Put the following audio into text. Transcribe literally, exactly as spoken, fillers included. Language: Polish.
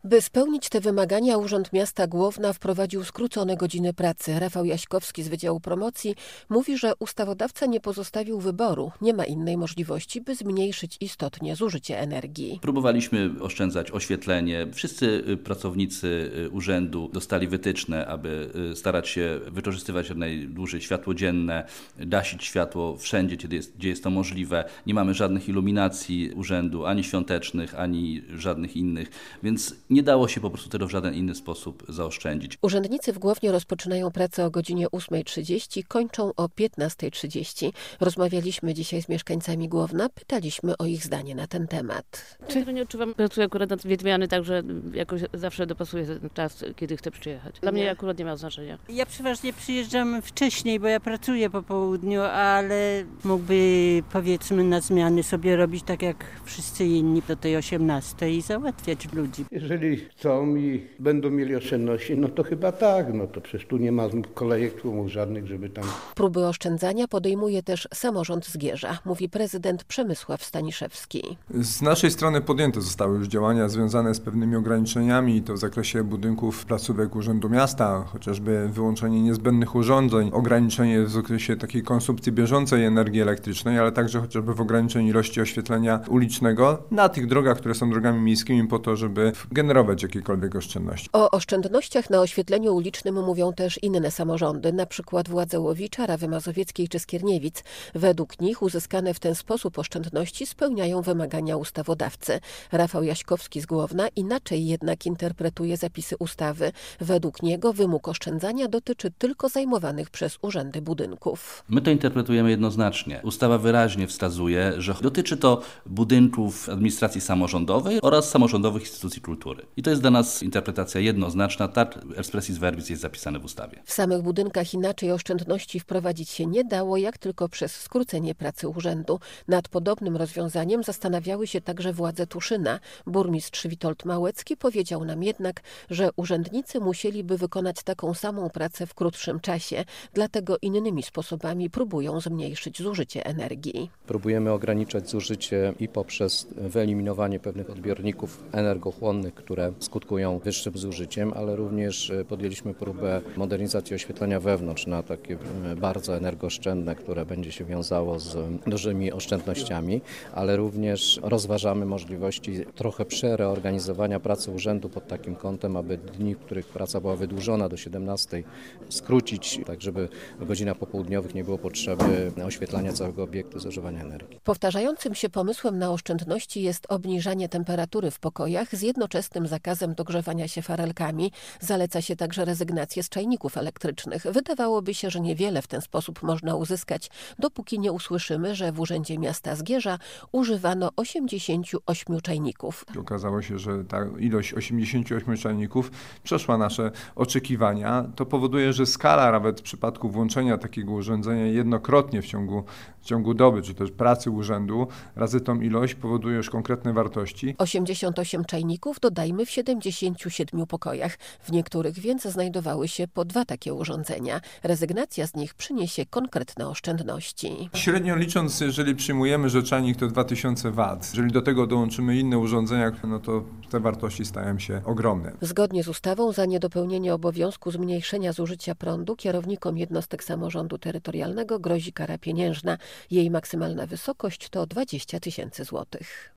By spełnić te wymagania, Urząd Miasta Głowna wprowadził skrócone godziny pracy. Rafał Jaśkowski z Wydziału Promocji mówi, że ustawodawca nie pozostawił wyboru. Nie ma innej możliwości, by zmniejszyć istotnie zużycie energii. Próbowaliśmy oszczędzać oświetlenie. Wszyscy pracownicy urzędu dostali wytyczne, aby starać się wykorzystywać jak najdłużej światło dzienne, gasić światło wszędzie, gdzie jest, gdzie jest to możliwe. Nie mamy żadnych iluminacji urzędu, ani świątecznych, ani żadnych innych, więc nie dało się po prostu tego w żaden inny sposób zaoszczędzić. Urzędnicy w Głownie rozpoczynają pracę o godzinie ósmej trzydzieści, kończą o piętnastej trzydzieści. Rozmawialiśmy dzisiaj z mieszkańcami Głowna, pytaliśmy o ich zdanie na ten temat. Czy... Ja nie odczuwam, pracuję akurat na dwie zmiany, także jakoś zawsze dopasuję ten czas, kiedy chcę przyjechać. Dla mnie akurat nie ma znaczenia. Ja przeważnie przyjeżdżam wcześniej, bo ja pracuję po południu, ale mógłby powiedzmy na zmiany sobie robić tak jak wszyscy inni do tej osiemnastej i załatwiać ludzi. Jeżeli chcą i będą mieli oszczędności, no to chyba tak, no to przecież tu nie ma kolejek tłumów żadnych, żeby tam... Próby oszczędzania podejmuje też samorząd Zgierza, mówi prezydent Przemysław Staniszewski. Z naszej strony podjęte zostały już działania związane z pewnymi ograniczeniami, to w zakresie budynków, placówek Urzędu Miasta, chociażby wyłączenie niezbędnych urządzeń, ograniczenie w zakresie takiej konsumpcji bieżącej energii elektrycznej, ale także chociażby w ograniczeniu ilości oświetlenia ulicznego na tych drogach, które są drogami miejskimi po to, żeby generować jakiekolwiek oszczędności. O oszczędnościach na oświetleniu ulicznym mówią też inne samorządy, na przykład władze Łowicza, Rawy Mazowieckiej czy Skierniewic. Według nich uzyskane w ten sposób oszczędności spełniają wymagania ustawodawcy. Rafał Jaśkowski z Głowna inaczej jednak interpretuje zapisy ustawy. Według niego wymóg oszczędzania dotyczy tylko zajmowanych przez urzędy budynków. My to interpretujemy jednoznacznie. Ustawa wyraźnie wskazuje, że dotyczy to budynków administracji samorządowej oraz samorządowych instytucji kultury. I to jest dla nas interpretacja jednoznaczna, tak expressis verbis jest zapisane w ustawie. W samych budynkach inaczej oszczędności wprowadzić się nie dało, jak tylko przez skrócenie pracy urzędu. Nad podobnym rozwiązaniem zastanawiały się także władze Tuszyna. Burmistrz Witold Małecki powiedział nam jednak, że urzędnicy musieliby wykonać taką samą pracę w krótszym czasie, dlatego innymi sposobami próbują zmniejszyć zużycie energii. Próbujemy ograniczać zużycie i poprzez wyeliminowanie pewnych odbiorników energochłonnych, które skutkują wyższym zużyciem, ale również podjęliśmy próbę modernizacji oświetlenia wewnątrz na takie bardzo energooszczędne, które będzie się wiązało z dużymi oszczędnościami, ale również rozważamy możliwości trochę przereorganizowania pracy urzędu pod takim kątem, aby dni, w których praca była wydłużona do siedemnastej, skrócić, tak żeby w godzinach popołudniowych nie było potrzeby oświetlania całego obiektu, zużywania energii. Powtarzającym się pomysłem na oszczędności jest obniżanie temperatury w pokojach z jednoczesnym zakazem dogrzewania się farelkami. Zaleca się także rezygnację z czajników elektrycznych. Wydawałoby się, że niewiele w ten sposób można uzyskać, dopóki nie usłyszymy, że w Urzędzie Miasta Zgierza używano osiemdziesięciu ośmiu czajników. Okazało się, że ta ilość osiemdziesięciu ośmiu czajników przeszła nasze oczekiwania. To powoduje, że skala nawet w przypadku włączenia takiego urządzenia jednokrotnie w ciągu, w ciągu doby, czy też pracy urzędu, razy tą ilość powoduje już konkretne wartości. osiemdziesiąt osiem czajników dodajmy w siedemdziesięciu siedmiu pokojach. W niektórych więc znajdowały się po dwa takie urządzenia. Rezygnacja z nich przyniesie konkretne oszczędności. Średnio licząc, jeżeli przyjmujemy, że czajnik to dwa tysiące watów, jeżeli do tego dołączymy inne urządzenia, no to te wartości stają się ogromne. Zgodnie z ustawą za niedopełnienie obowiązku zmniejszenia zużycia prądu kierownikom jednostek samorządu terytorialnego grozi kara pieniężna. Jej maksymalna wysokość to dwadzieścia tysięcy złotych.